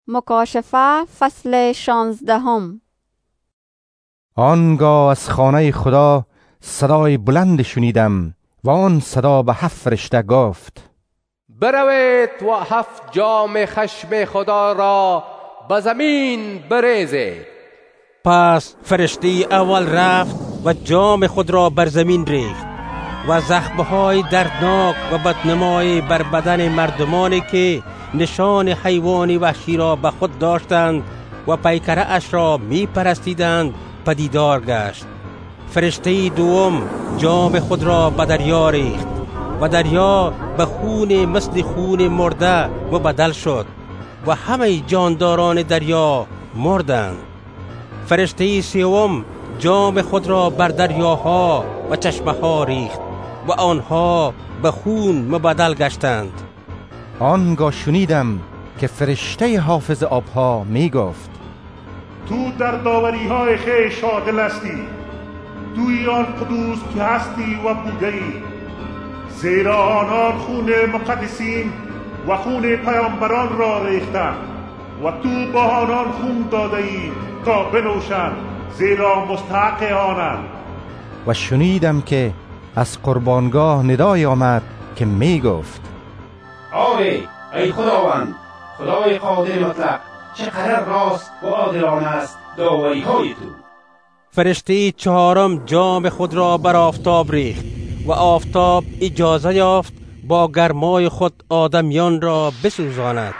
مکاشفه فصل 16. آنگاه از خانه خدا صدای بلند شنیدم و آن صدا به 7 فرشته گفت: بروید و 7 جام خشم خدا را به زمین بریزید. پس فرشته اول رفت و جام خود را بر زمین ریخت و زخمهای دردناک و بدنمایی بر بدن مردمانی که نشان حیوان وحشی را به خود داشتند و پیکره اش را می پرستیدند پدیدار گشت. فرشته دوم جام خود را به دریا ریخت و دریا به خون مثل خون مرده و بدل شد و همه جانداران دریا مردند. فرشته سوم جام خود را بر دریاها و چشمه ها ریخت و آنها به خون مبدل گشتند. آنگاه شنیدم که فرشته حافظ آبها می گفت: تو در داوری های خویش عادل هستی، توی آن قدوس که هستی و بوده ای، زیرا آنان خون مقدسین و خون پیامبران را ریختند و تو با آنان خون داده ای تا بنوشند، زیرا مستحق آنند. و شنیدم که از قربانگاه ندای آمد که می گفت: آری ای خداوند، خدای قادر مطلق، چقدر راست و عادلانه است داوری های تو. فرشته چهارم جام خود را بر آفتاب ریخت و آفتاب اجازه یافت با گرمای خود آدمیان را بسوزاند.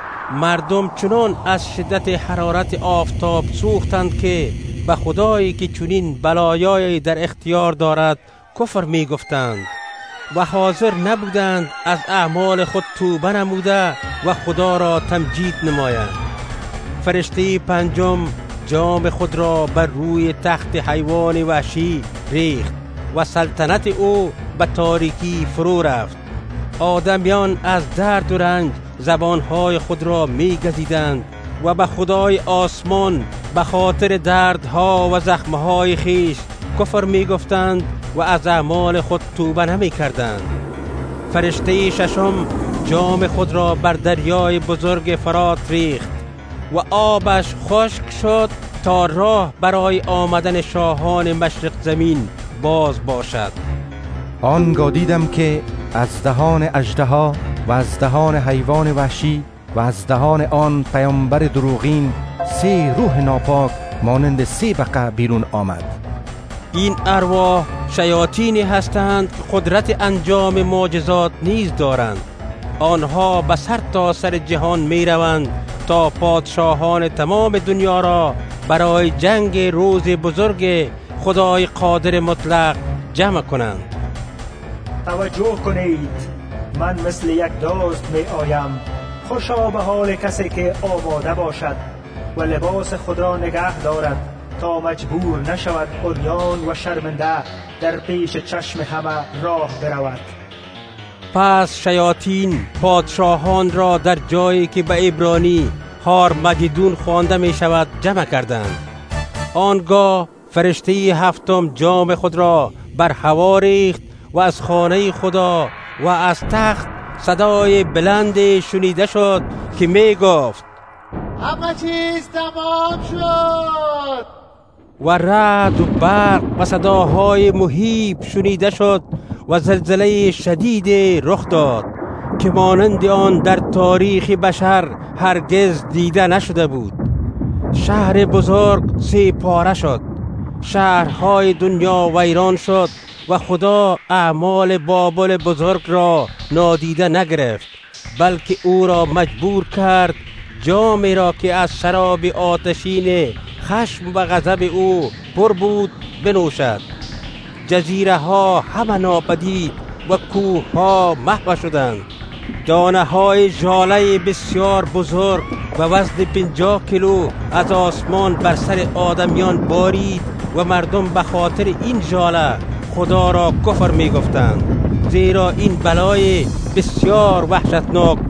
مردم چنان از شدت حرارت آفتاب سوختند که به خدایی که چنین بلایایی در اختیار دارد کفر می گفتند و حاضر نبودند از اعمال خود توبه نموده و خدا را تمجید نمایند. فرشته پنجم جام خود را بر روی تخت حیوان وحشی ریخت و سلطنت او به تاریکی فرو رفت. آدمیان از درد و رنج زبانهای خود را می گزیدند و به خدای آسمان به خاطر دردها و زخمهای خیش کفر می گفتند و از اعمال خود توبه نمی کردند. فرشته ششم جام خود را بر دریای بزرگ فرات ریخت و آبش خشک شد تا راه برای آمدن شاهان مشرق زمین باز باشد. آنگاه دیدم که از دهان اژدها و از دهان حیوان وحشی و از دهان آن پیامبر دروغین 3 روح ناپاک مانند 3 بقع بیرون آمد. این ارواح شیاطینی هستند که قدرت انجام معجزات نیز دارند. آنها به سر تا سر جهان می روند تا پادشاهان تمام دنیا را برای جنگ روز بزرگ خدای قادر مطلق جمع کنند. توجه کنید، من مثل یک دزد می آیم. خوشا به حال کسی که آماده باشد و لباس خود را نگه دارد تا مجبور نشود عریان و شرمنده در پیش چشم همه راه برود. پس شیاطین پادشاهان را در جایی که به عبرانی هارمگدون خوانده می شود جمع کردند. آنگاه فرشته 7 جام خود را بر هوا ریخت و از خانه خدا و از تخت صدای بلند شنیده شد که می گفت: همه چیز تمام شد. و رعد و برق و صداهای مهیب شنیده شد و زلزله شدید رخ داد که مانند آن در تاریخ بشر هرگز دیده نشده بود. شهر بزرگ 3 پاره شد، شهرهای دنیا ویران شد و خدا اعمال بابل بزرگ را نادیده نگرفت، بلکه او را مجبور کرد جامی را که از شراب آتشین خشم و غضب او پر بود بنوشد. جزیره ها همه ناپدید و کوه ها محو شدند. دانه های ژاله بسیار بزرگ و وزن 50 کیلو از آسمان بر سر آدمیان بارید و مردم به خاطر این ژاله خدا را کفر می گفتند، زیرا این بلای بسیار وحشتناک